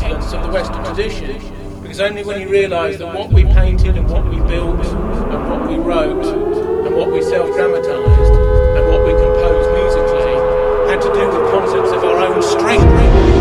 excellence of the Western tradition, because only when you realise that what we painted and what we built and what we wrote and what we self-dramatised and what we composed musically had to do with concepts of our own strength.